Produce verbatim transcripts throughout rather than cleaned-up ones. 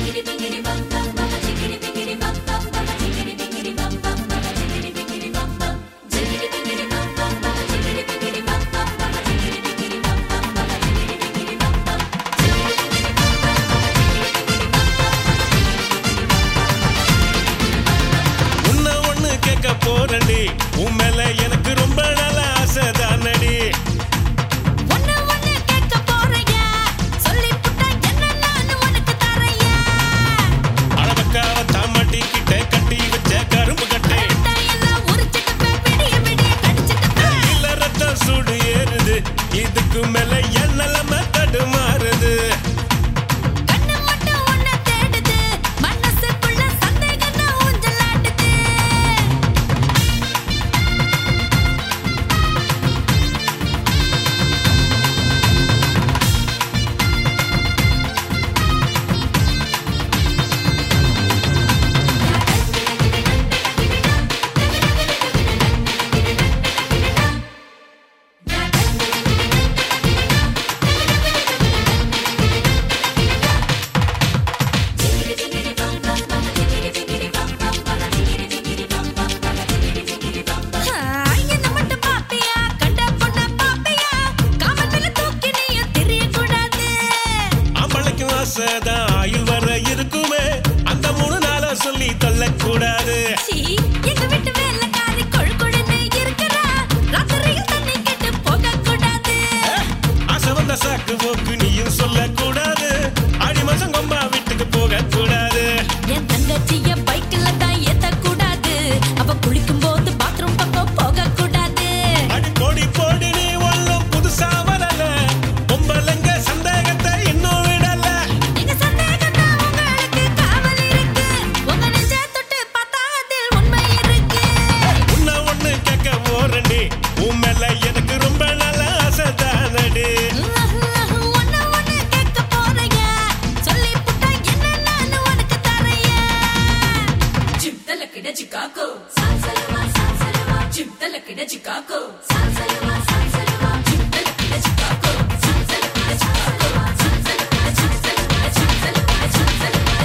போறடி உன் மேல எனக்கு ரொம்ப நாள் ஆசை தானடி. ஒண்ணு ஒண்ணு கேட்க போறியா சொல்லி புட்டா என்ன நான் உனக்கு தரையா. அழவக்காவ தாமாட்டி கிட்ட கட்டி வச்ச கரும்பு கட்டை எல்லாம் உரிச்சிட்டு விடிய விடிய கடிச்சிட்டு இல்ல ரத்தம் சூடு ஏறுது இதுக்கு மேல என் நிலைமை தடுமாறுது. கண்ணு மட்டும் உன்னை தேடுது மனசுக்குள்ள சந்தேகம் தான் ஊஞ்சலாடுது. என்ன மட்டும் பாப்பியா கண்ட பொண்ண பாப்பியா காவல் மேல தூக்கி நீயும் தெரியக்கூடாது. ஆம்பளைக்கும் ஆசைதான் ஆயுள் வர இருக்குமே அந்த மூணு நாள சொல்லி தொல்லக்கூடாது. சீ எங்க வீட்டு வேலைக்காரி கொழு கொழுன்னு இருக்கிறா ராத்திரியில் தண்ணி கேட்டு போகக்கூடாது. ஆசை வந்த சாக்கு போக்கு நீயும் சொல்லக்கூடாது ஆடி மாசம் கொம்பா வீட்டுக்கு போகக்கூடாது. என் தங்கச்சிய பைக்ல தான் ஏத்தக்கூடாது அவ குளிக்கும் போது பாத்ரூம் பக்கம் போகக்கூடாது. அடி போடி போடி நீ ஒல்லும் புதுசா வரல பொம்பளைங்க சந்தேகத்தை இன்னும் விடல. எங்க சந்தேகம் தான் உங்களுக்கு காவல் இருக்கு உங்க நெஞ்ச தொட்டு பார்த்தா அதில் உண்மை இருக்கு. உன்ன ஒண்ணு கேட்க போறண்டி உன் மேல எனக்கு ரொம்ப நல்ல ஆசை தானடி. ஒண்ணு ஒண்ணு கேட்க போறியா சொல்லி புட்டா என்ன நான் உனக்கு தரையா. ஜிப்தலக்கிட சிகாகோ சால்சலவா சால்சலவா ஜிப்தலக்கிட சிகாகோ சால்சலவா சால்சலவா ஜிப்தலக்கிட சிகாகோ சால்சலக்கிட சிகாகோ சால்சலக்கிட சிகாகோ சால்சலக்கிட சிகாகோ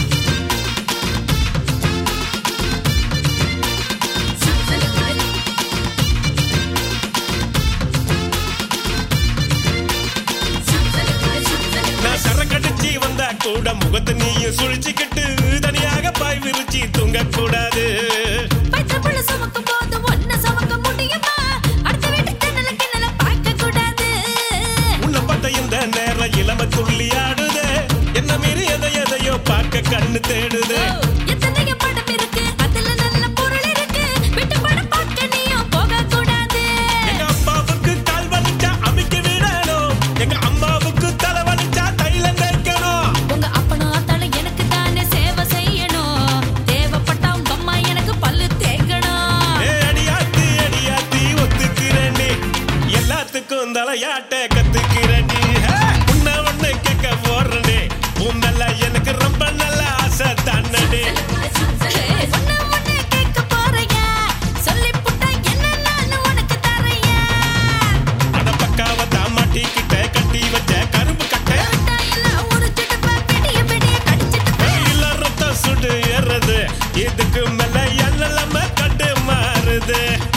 நான் சரக்கடிச்சு வந்தா கூட முகத்தை நீயும் சுழிச்சுக்கிட்டு தனியாக பாய் விரிச்சு தூங்கக்கூடாது. வயிற்றுப்புள்ள சுமக்கும் போது ஒன்ன சுமக்க முடியுமா அடுத்த வீட்டு கிணல கிணல பார்க்க கூடாது. உன்னை பார்த்த இந்த நேரம் இளம துள்ளி ஆடுது என்ன மீறி எதை எதையோ பார்க்க கண்ணு தேடுது. எத்தனையோ படம் இருக்கு அதுல நல்ல பொருள் இருக்கு விட்டு படம் பார்க்க நீயும் போகக்கூடாது. எங்க அப்பாவுக்கு கால் வலிச்சா அமிக்க விடணும் எங்க அம்மாவுக்கு தலை வலிச்சா தைலம் தேய்க்கணும். உங்க அப்பனா தலை எனக்கு தானே சேவை செய்யணும் தேவைப்பட்டா உங்க அம்மா எனக்கு பல்லு தேய்க்கணும். ஏ அடியாத்தி அடியாத்தி ஒத்துக்கிறேன்டி எல்லாத்துக்கும் தலையாட்ட கத்துக்கிறேன்டி. உன்ன ஒண்ணு கேட்க போறேன்டி உன் மேல எனக்கு ரொம்ப நல்ல ஆசை தானடி. ஒண்ணு ஒண்ணு கேட்க போறியா சொல்லி புட்டா என்ன நான் உனக்கு தரையா. அட பக்காவ தாமாட்டி கிட்ட கட்டி வச்ச கரும்பு கட்டை எல்லாம் உரிச்சிட்டு விடிய விடிய கடிச்சிட்டு இல்ல ரத்தம் சுடு ஏறது இதுக்கு மேல என் நிலைமை கட்டு மாறுது.